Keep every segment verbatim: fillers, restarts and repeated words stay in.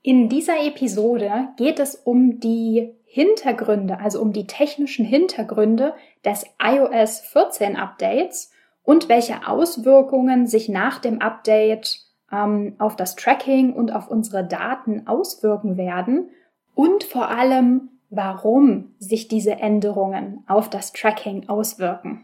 In dieser Episode geht es um die Hintergründe, also um die technischen Hintergründe des i O S vierzehn Updates und welche Auswirkungen sich nach dem Update ähm, auf das Tracking und auf unsere Daten auswirken werden und vor allem, warum sich diese Änderungen auf das Tracking auswirken.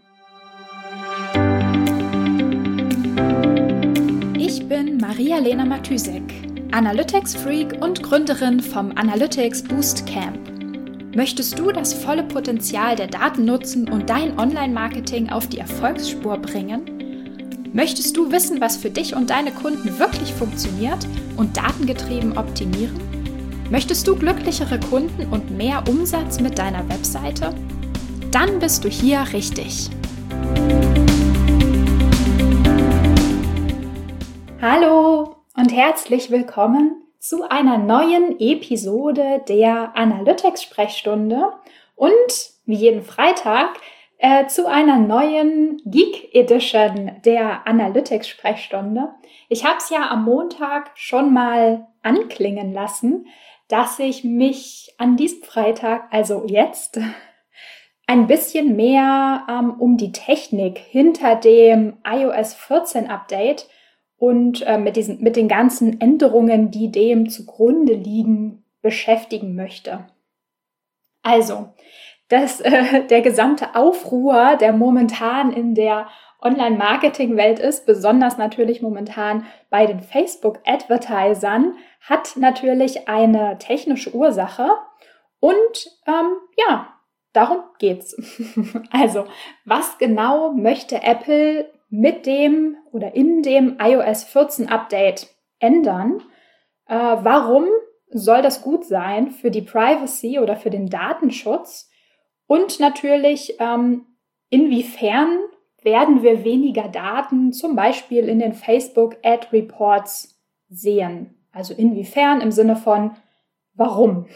Ich bin Maria-Lena Matysek, Analytics-Freak und Gründerin vom Analytics Boost Camp. Möchtest du das volle Potenzial der Daten nutzen und dein Online-Marketing auf die Erfolgsspur bringen? Möchtest du wissen, was für dich und deine Kunden wirklich funktioniert und datengetrieben optimieren? Möchtest du glücklichere Kunden und mehr Umsatz mit deiner Webseite? Dann bist du hier richtig. Hallo und herzlich willkommen zu einer neuen Episode der Analytics-Sprechstunde und wie jeden Freitag äh, zu einer neuen Geek-Edition der Analytics-Sprechstunde. Ich habe es ja am Montag schon mal anklingen lassen, dass ich mich an diesem Freitag, also jetzt, ein bisschen mehr ähm, um die Technik hinter dem i O S vierzehn Update und äh, mit diesen, mit den ganzen Änderungen, die dem zugrunde liegen, beschäftigen möchte. Also, das, äh, der gesamte Aufruhr, der momentan in der Online-Marketing-Welt ist, besonders natürlich momentan bei den Facebook-Advertisern, hat natürlich eine technische Ursache und ähm, ja, darum geht's. Also, was genau möchte Apple mit dem oder in dem i O S vierzehn Update ändern? Äh, warum soll das gut sein für die Privacy oder für den Datenschutz? Und natürlich, ähm, inwiefern werden wir weniger Daten zum Beispiel in den Facebook Ad Reports sehen? Also inwiefern im Sinne von warum?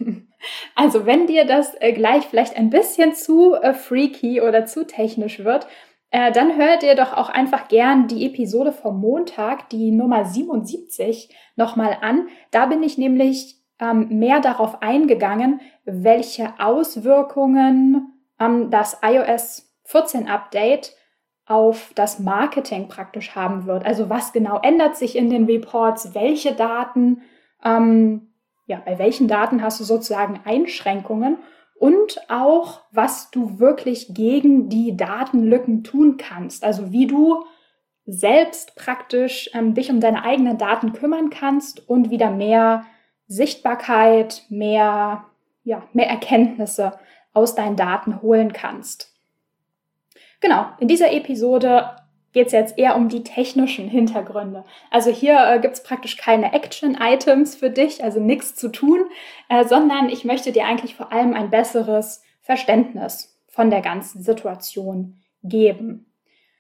Also wenn dir das äh, gleich vielleicht ein bisschen zu äh, freaky oder zu technisch wird, äh, dann hört ihr doch auch einfach gern die Episode vom Montag, die Nummer siebenundsiebzig, nochmal an. Da bin ich nämlich ähm, mehr darauf eingegangen, welche Auswirkungen ähm, das i O S vierzehn Update auf das Marketing praktisch haben wird. Also was genau ändert sich in den Reports, welche Daten, ähm, ja, bei welchen Daten hast du sozusagen Einschränkungen und auch, was du wirklich gegen die Datenlücken tun kannst. Also wie du selbst praktisch ähm, dich um deine eigenen Daten kümmern kannst und wieder mehr Sichtbarkeit, mehr, ja, mehr Erkenntnisse aus deinen Daten holen kannst. Genau, in dieser Episode geht es jetzt eher um die technischen Hintergründe. Also hier äh, gibt es praktisch keine Action-Items für dich, also nichts zu tun, äh, sondern ich möchte dir eigentlich vor allem ein besseres Verständnis von der ganzen Situation geben.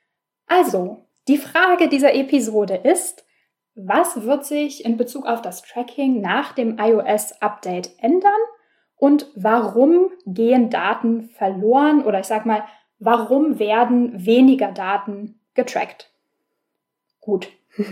Also, die Frage dieser Episode ist, was wird sich in Bezug auf das Tracking nach dem i O S-Update ändern und warum gehen Daten verloren oder ich sag mal, warum werden weniger Daten getrackt? Gut.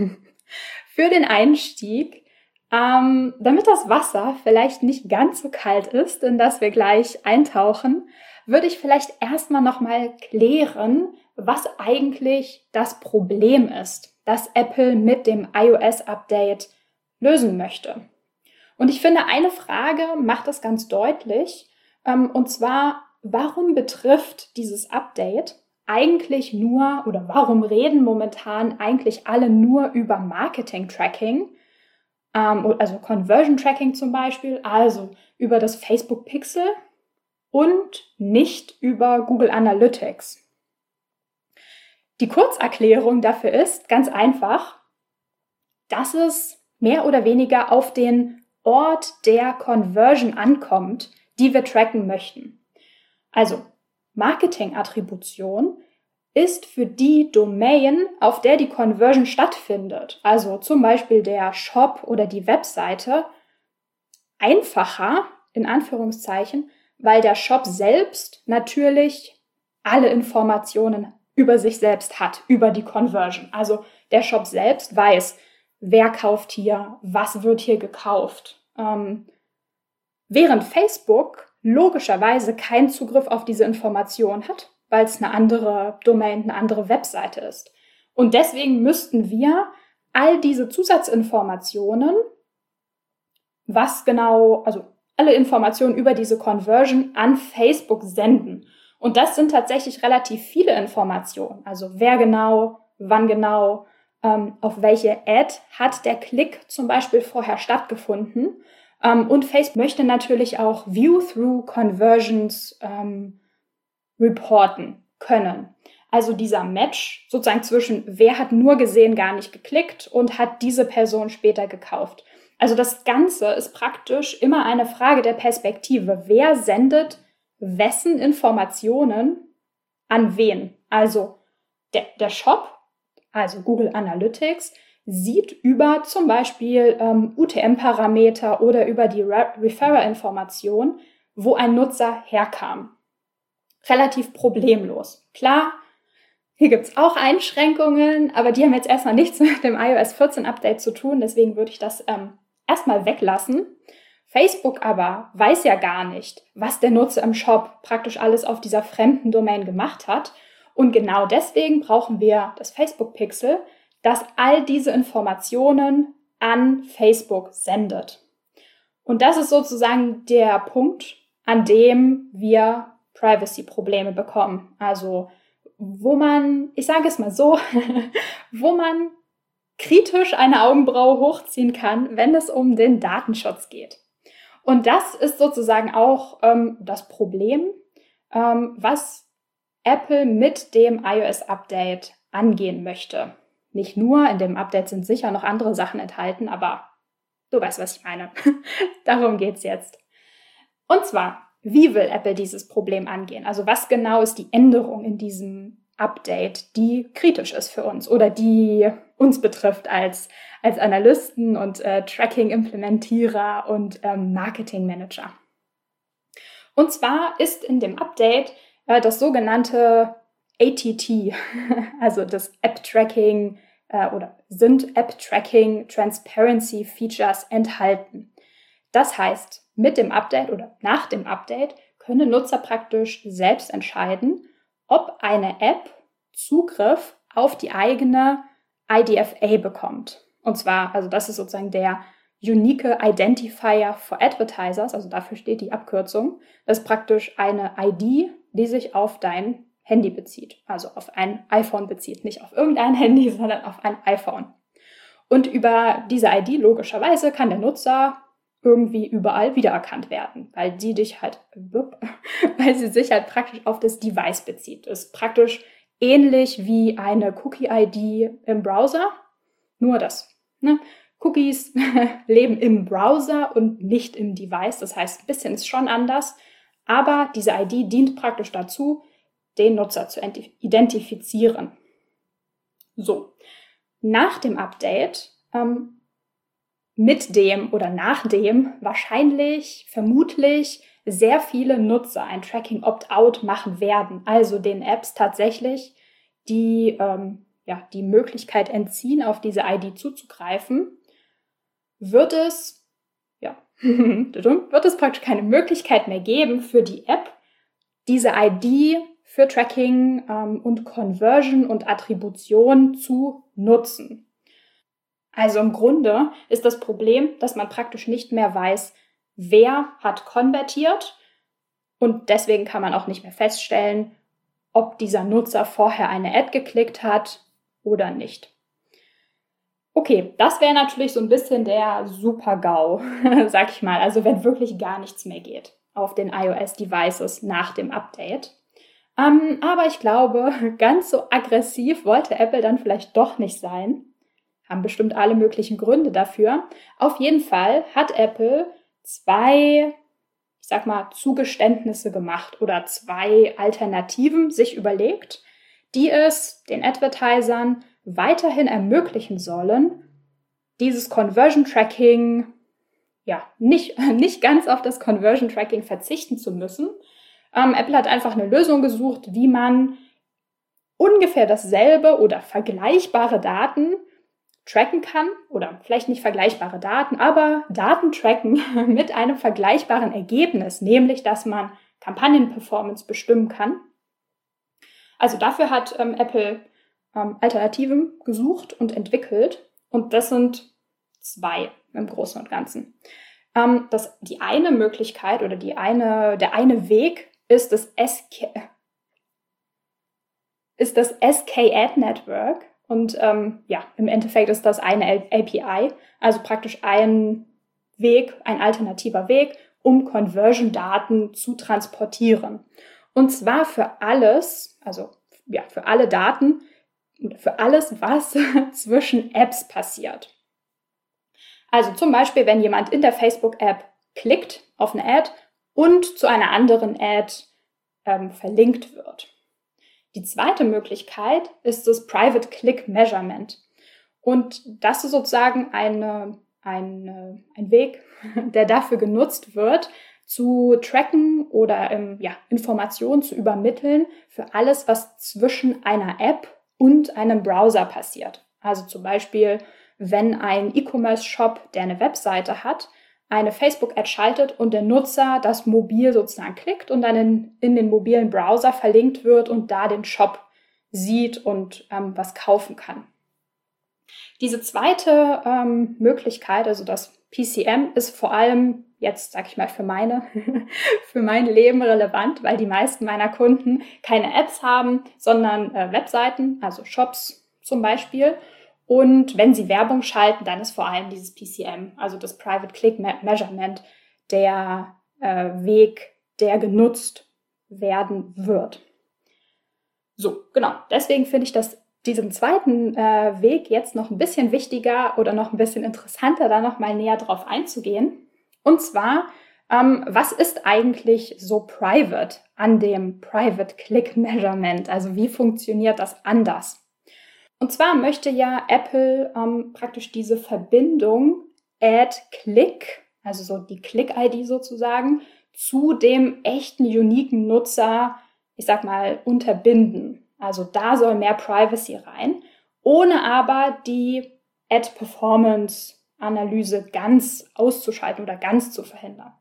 Für den Einstieg, ähm, damit das Wasser vielleicht nicht ganz so kalt ist, in das wir gleich eintauchen, würde ich vielleicht erstmal nochmal klären, was eigentlich das Problem ist, das Apple mit dem i O S-Update lösen möchte. Und ich finde, eine Frage macht das ganz deutlich, ähm, und zwar, warum betrifft dieses Update eigentlich nur oder warum reden momentan eigentlich alle nur über Marketing-Tracking, ähm, also Conversion-Tracking zum Beispiel, also über das Facebook Pixel und nicht über Google Analytics? Die Kurzerklärung dafür ist ganz einfach, dass es mehr oder weniger auf den Ort der Conversion ankommt, die wir tracken möchten. Also, Marketing-Attribution ist für die Domain, auf der die Conversion stattfindet, also zum Beispiel der Shop oder die Webseite, einfacher, in Anführungszeichen, weil der Shop selbst natürlich alle Informationen über sich selbst hat, über die Conversion. Also der Shop selbst weiß, wer kauft hier, was wird hier gekauft. Ähm, während Facebook logischerweise keinen Zugriff auf diese Information hat, weil es eine andere Domain, eine andere Webseite ist. Und deswegen müssten wir all diese Zusatzinformationen, was genau, also alle Informationen über diese Conversion an Facebook senden. Und das sind tatsächlich relativ viele Informationen. Also wer genau, wann genau, ähm, auf welche Ad hat der Klick zum Beispiel vorher stattgefunden. Ähm, und Facebook möchte natürlich auch View-Through-Conversions ähm, reporten können. Also dieser Match sozusagen zwischen wer hat nur gesehen, gar nicht geklickt und hat diese Person später gekauft. Also das Ganze ist praktisch immer eine Frage der Perspektive. Wer sendet wessen Informationen an wen? Also der, der Shop, also Google Analytics, sieht über zum Beispiel ähm, U T M-Parameter oder über die Re- Referrer-Information, wo ein Nutzer herkam. Relativ problemlos. Klar, hier gibt's auch Einschränkungen, aber die haben jetzt erstmal nichts mit dem i O S vierzehn Update zu tun, deswegen würde ich das ähm, erstmal weglassen. Facebook aber weiß ja gar nicht, was der Nutzer im Shop praktisch alles auf dieser fremden Domain gemacht hat. Und genau deswegen brauchen wir das Facebook-Pixel, das all diese Informationen an Facebook sendet. Und das ist sozusagen der Punkt, an dem wir Privacy-Probleme bekommen. Also wo man, ich sage es mal so, wo man kritisch eine Augenbraue hochziehen kann, wenn es um den Datenschutz geht. Und das ist sozusagen auch ähm, das Problem, ähm, was Apple mit dem i O S-Update angehen möchte. Nicht nur, in dem Update sind sicher noch andere Sachen enthalten, aber du weißt, was ich meine. Darum geht's jetzt. Und zwar, wie will Apple dieses Problem angehen? Also was genau ist die Änderung in diesem Update, die kritisch ist für uns oder die uns betrifft als, als Analysten und äh, Tracking-Implementierer und ähm, Marketing-Manager? Und zwar ist in dem Update äh, das sogenannte A T T, also das App-Tracking äh, oder sind App-Tracking Transparency Features enthalten. Das heißt, mit dem Update oder nach dem Update können Nutzer praktisch selbst entscheiden, ob eine App Zugriff auf die eigene I D F A bekommt. Und zwar, also das ist sozusagen der Unique Identifier for Advertisers, also dafür steht die Abkürzung. Das ist praktisch eine I D, die sich auf dein Handy bezieht, also auf ein iPhone bezieht. Nicht auf irgendein Handy, sondern auf ein iPhone. Und über diese I D logischerweise kann der Nutzer irgendwie überall wiedererkannt werden, weil sie dich halt, weil sie sich halt praktisch auf das Device bezieht. Das ist praktisch ähnlich wie eine Cookie-I D im Browser, nur das. Ne? Cookies leben im Browser und nicht im Device, das heißt, ein bisschen ist schon anders, aber diese I D dient praktisch dazu, den Nutzer zu identifizieren. So, nach dem Update ähm, mit dem oder nach dem wahrscheinlich, vermutlich sehr viele Nutzer ein Tracking-Opt-out machen werden, also den Apps tatsächlich die, ähm, ja, die Möglichkeit entziehen, auf diese I D zuzugreifen, wird es, ja, wird es praktisch keine Möglichkeit mehr geben für die App, diese I D für Tracking ähm, und Conversion und Attribution zu nutzen. Also im Grunde ist das Problem, dass man praktisch nicht mehr weiß, wer hat konvertiert und deswegen kann man auch nicht mehr feststellen, ob dieser Nutzer vorher eine Ad geklickt hat oder nicht. Okay, das wäre natürlich so ein bisschen der Super-GAU, sag ich mal, also wenn wirklich gar nichts mehr geht auf den iOS-Devices nach dem Update. Ähm, aber ich glaube, ganz so aggressiv wollte Apple dann vielleicht doch nicht sein. Haben bestimmt alle möglichen Gründe dafür. Auf jeden Fall hat Apple zwei, ich sag mal, Zugeständnisse gemacht oder zwei Alternativen sich überlegt, die es den Advertisern weiterhin ermöglichen sollen, dieses Conversion Tracking, ja, nicht, nicht ganz auf das Conversion Tracking verzichten zu müssen. Ähm, Apple hat einfach eine Lösung gesucht, wie man ungefähr dasselbe oder vergleichbare Daten tracken kann oder vielleicht nicht vergleichbare Daten, aber Daten tracken mit einem vergleichbaren Ergebnis, nämlich dass man Kampagnenperformance bestimmen kann. Also dafür hat ähm, Apple ähm, Alternativen gesucht und entwickelt und das sind zwei im Großen und Ganzen. Ähm, das, die eine Möglichkeit oder die eine, der eine Weg ist das S K, ist das S K Ad Network. Und ähm, ja, im Endeffekt ist das eine A P I, also praktisch ein Weg, ein alternativer Weg, um Conversion-Daten zu transportieren. Und zwar für alles, also ja, für alle Daten, für alles, was zwischen Apps passiert. Also zum Beispiel, wenn jemand in der Facebook-App klickt auf eine Ad und zu einer anderen Ad ähm, verlinkt wird. Die zweite Möglichkeit ist das Private Click Measurement. Und das ist sozusagen eine, eine, ein Weg, der dafür genutzt wird, zu tracken oder ähm, ja, Informationen zu übermitteln für alles, was zwischen einer App und einem Browser passiert. Also zum Beispiel, wenn ein E-Commerce-Shop, der eine Webseite hat, eine Facebook-Ad schaltet und der Nutzer das mobil sozusagen klickt und dann in, in den mobilen Browser verlinkt wird und da den Shop sieht und ähm, was kaufen kann. Diese zweite ähm, Möglichkeit, also das P C M, ist vor allem jetzt, sag ich mal, für meine, für mein Leben relevant, weil die meisten meiner Kunden keine Apps haben, sondern äh, Webseiten, also Shops zum Beispiel. Und wenn sie Werbung schalten, dann ist vor allem dieses P C M, also das Private Click Measurement, der äh, Weg, der genutzt werden wird. So, genau. Deswegen finde ich das diesen zweiten äh, Weg jetzt noch ein bisschen wichtiger oder noch ein bisschen interessanter, da noch mal näher drauf einzugehen. Und zwar, ähm, was ist eigentlich so private an dem Private Click Measurement? Also wie funktioniert das anders? Und zwar möchte ja Apple ähm, praktisch diese Verbindung Ad-Click, also so die Click-I D sozusagen, zu dem echten, uniken Nutzer, ich sag mal, unterbinden. Also da soll mehr Privacy rein, ohne aber die Ad-Performance-Analyse ganz auszuschalten oder ganz zu verhindern.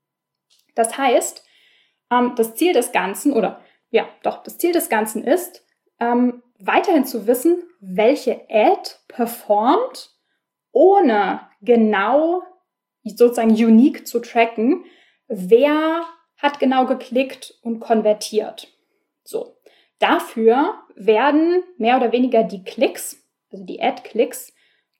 Das heißt, ähm, das Ziel des Ganzen, oder ja, doch, das Ziel des Ganzen ist, ähm, weiterhin zu wissen, welche Ad performt, ohne genau sozusagen unique zu tracken, wer hat genau geklickt und konvertiert. So. Dafür werden mehr oder weniger die Klicks, also die Ad-Klicks,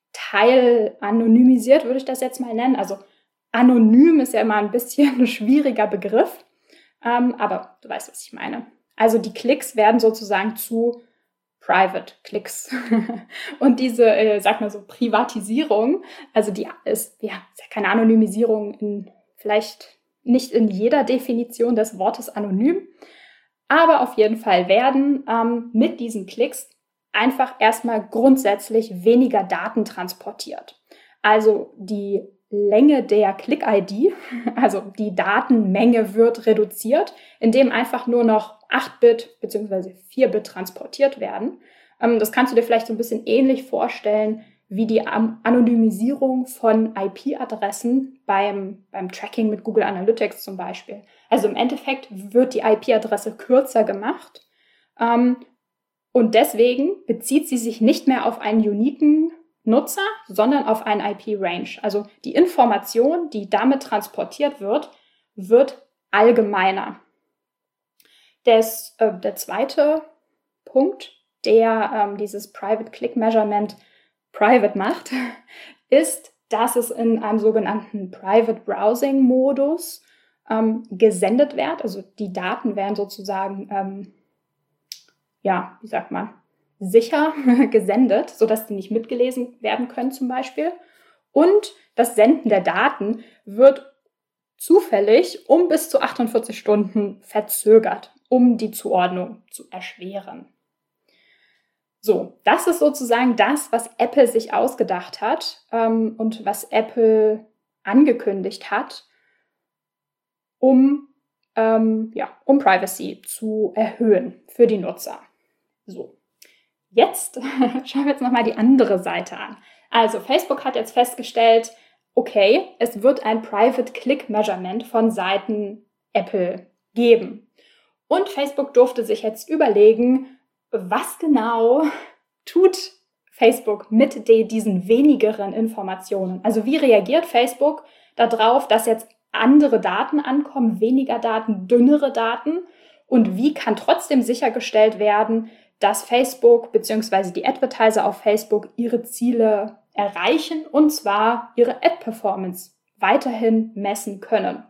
teilanonymisiert, würde ich das jetzt mal nennen. Also anonym ist ja immer ein bisschen ein schwieriger Begriff, ähm, aber du weißt, was ich meine. Also die Klicks werden sozusagen zu Private Klicks. Und diese, äh, sag mal so, Privatisierung, also die ist, ja, ist ja keine Anonymisierung, in, vielleicht nicht in jeder Definition des Wortes anonym, aber auf jeden Fall werden ähm, mit diesen Klicks einfach erstmal grundsätzlich weniger Daten transportiert. Also die Länge der Click-I D, also die Datenmenge wird reduziert, indem einfach nur noch acht Bit bzw. vier Bit transportiert werden. Ähm, das kannst du dir vielleicht so ein bisschen ähnlich vorstellen wie die Anonymisierung von I P-Adressen beim, beim Tracking mit Google Analytics zum Beispiel. Also im Endeffekt wird die I P-Adresse kürzer gemacht ähm, und deswegen bezieht sie sich nicht mehr auf einen uniken Nutzer, sondern auf einen I P-Range. Also die Information, die damit transportiert wird, wird allgemeiner. Des, äh, der zweite Punkt, der ähm, dieses Private Click Measurement private macht, ist, dass es in einem sogenannten Private Browsing Modus ähm, gesendet wird. Also die Daten werden sozusagen, ähm, ja, wie sagt man, sicher gesendet, sodass die nicht mitgelesen werden können zum Beispiel. Und das Senden der Daten wird zufällig um bis zu achtundvierzig Stunden verzögert, um die Zuordnung zu erschweren. So, das ist sozusagen das, was Apple sich ausgedacht hat ähm, und was Apple angekündigt hat, um, ähm, ja, um Privacy zu erhöhen für die Nutzer. So, jetzt schauen wir uns nochmal die andere Seite an. Also Facebook hat jetzt festgestellt, okay, es wird ein Private Click Measurement von Seiten Apple geben. Und Facebook durfte sich jetzt überlegen, was genau tut Facebook mit de- diesen wenigeren Informationen. Also wie reagiert Facebook darauf, dass jetzt andere Daten ankommen, weniger Daten, dünnere Daten? Und wie kann trotzdem sichergestellt werden, dass Facebook bzw. die Advertiser auf Facebook ihre Ziele erreichen und zwar ihre Ad-Performance weiterhin messen können?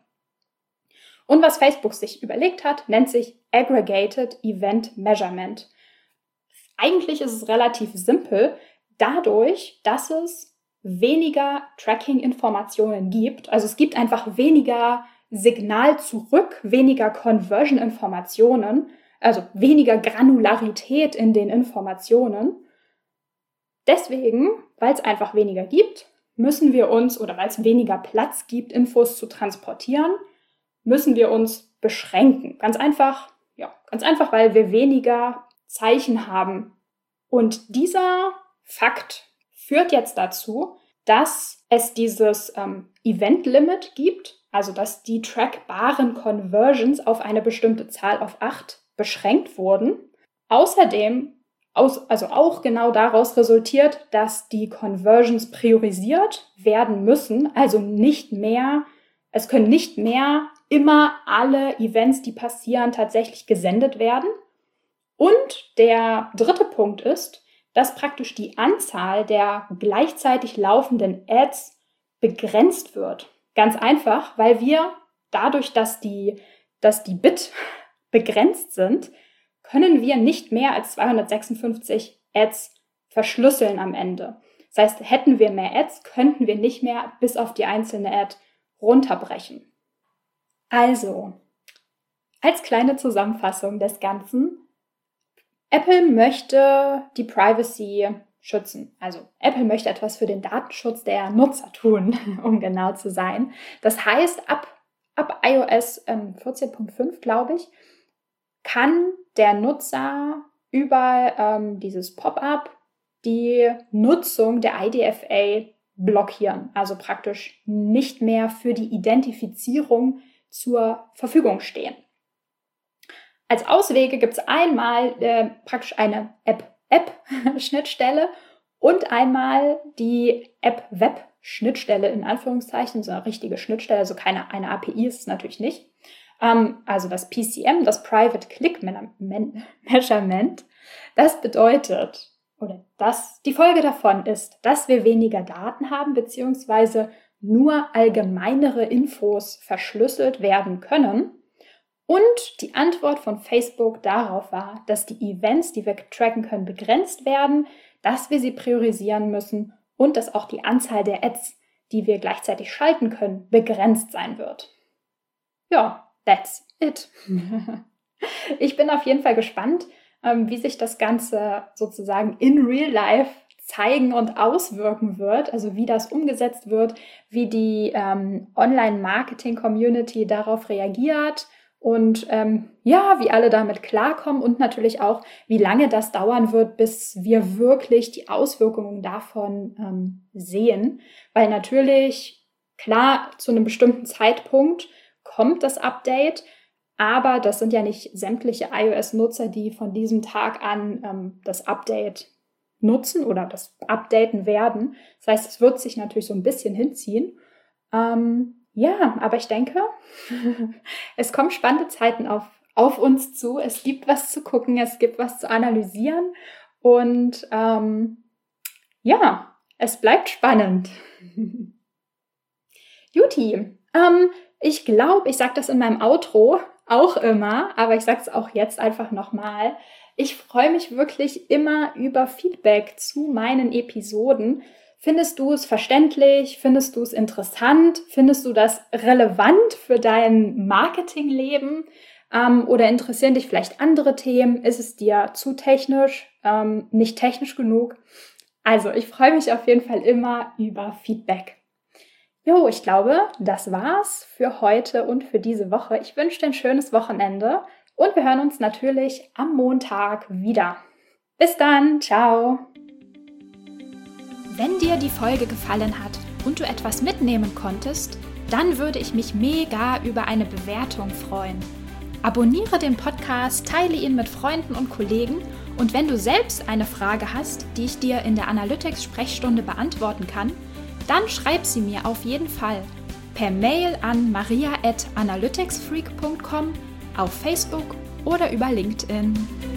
Und was Facebook sich überlegt hat, nennt sich Aggregated Event Measurement. Eigentlich ist es relativ simpel, dadurch, dass es weniger Tracking-Informationen gibt. Also es gibt einfach weniger Signal zurück, weniger Conversion-Informationen, also weniger Granularität in den Informationen. Deswegen, weil es einfach weniger gibt, müssen wir uns, oder weil es weniger Platz gibt, Infos zu transportieren, müssen wir uns beschränken. Ganz einfach, ja, ganz einfach, weil wir weniger Zeichen haben. Und dieser Fakt führt jetzt dazu, dass es dieses ähm, Event-Limit gibt, also dass die trackbaren Conversions auf eine bestimmte Zahl auf acht beschränkt wurden. Außerdem, aus, also auch genau daraus resultiert, dass die Conversions priorisiert werden müssen, also nicht mehr, es können nicht mehr immer alle Events, die passieren, tatsächlich gesendet werden. Und der dritte Punkt ist, dass praktisch die Anzahl der gleichzeitig laufenden Ads begrenzt wird. Ganz einfach, weil wir dadurch, dass die, dass die Bit begrenzt sind, können wir nicht mehr als zweihundertsechsundfünfzig Ads verschlüsseln am Ende. Das heißt, hätten wir mehr Ads, könnten wir nicht mehr bis auf die einzelne Ad runterbrechen. Also, als kleine Zusammenfassung des Ganzen, Apple möchte die Privacy schützen. Also Apple möchte etwas für den Datenschutz der Nutzer tun, um genau zu sein. Das heißt, ab, ab iOS ähm, vierzehn Punkt fünf, glaube ich, kann der Nutzer über ähm, dieses Pop-up die Nutzung der I D F A blockieren. Also praktisch nicht mehr für die Identifizierung zur Verfügung stehen. Als Auswege gibt es einmal äh, praktisch eine App-App-Schnittstelle und einmal die App-Web-Schnittstelle in Anführungszeichen, so eine richtige Schnittstelle, also keine eine A P I ist es natürlich nicht. Ähm, also das P C M, das Private Click Measurement, das bedeutet, oder das, die Folge davon ist, dass wir weniger Daten haben, beziehungsweise nur allgemeinere Infos verschlüsselt werden können. Und die Antwort von Facebook darauf war, dass die Events, die wir tracken können, begrenzt werden, dass wir sie priorisieren müssen und dass auch die Anzahl der Ads, die wir gleichzeitig schalten können, begrenzt sein wird. Ja, that's it. Ich bin auf jeden Fall gespannt, wie sich das Ganze sozusagen in real life zeigen und auswirken wird, also wie das umgesetzt wird, wie die ähm, Online-Marketing-Community darauf reagiert und ähm, ja, wie alle damit klarkommen und natürlich auch, wie lange das dauern wird, bis wir wirklich die Auswirkungen davon ähm, sehen. Weil natürlich, klar, zu einem bestimmten Zeitpunkt kommt das Update, aber das sind ja nicht sämtliche iOS-Nutzer, die von diesem Tag an ähm, das Update nutzen oder das updaten werden. Das heißt, es wird sich natürlich so ein bisschen hinziehen. Ähm, ja, aber ich denke, es kommen spannende Zeiten auf, auf uns zu. Es gibt was zu gucken, es gibt was zu analysieren und ähm, ja, es bleibt spannend. Juti, ähm, ich glaube, ich sage das in meinem Outro auch immer, aber ich sage es auch jetzt einfach nochmal. Ich freue mich wirklich immer über Feedback zu meinen Episoden. Findest du es verständlich? Findest du es interessant? Findest du das relevant für dein Marketingleben? Ähm, oder interessieren dich vielleicht andere Themen? Ist es dir zu technisch? Ähm, nicht technisch genug? Also, ich freue mich auf jeden Fall immer über Feedback. Jo, ich glaube, das war's für heute und für diese Woche. Ich wünsche dir ein schönes Wochenende und wir hören uns natürlich am Montag wieder. Bis dann, ciao! Wenn dir die Folge gefallen hat und du etwas mitnehmen konntest, dann würde ich mich mega über eine Bewertung freuen. Abonniere den Podcast, teile ihn mit Freunden und Kollegen und wenn du selbst eine Frage hast, die ich dir in der Analytics-Sprechstunde beantworten kann, dann schreib sie mir auf jeden Fall per Mail an maria at analyticsfreak punkt com, auf Facebook oder über LinkedIn.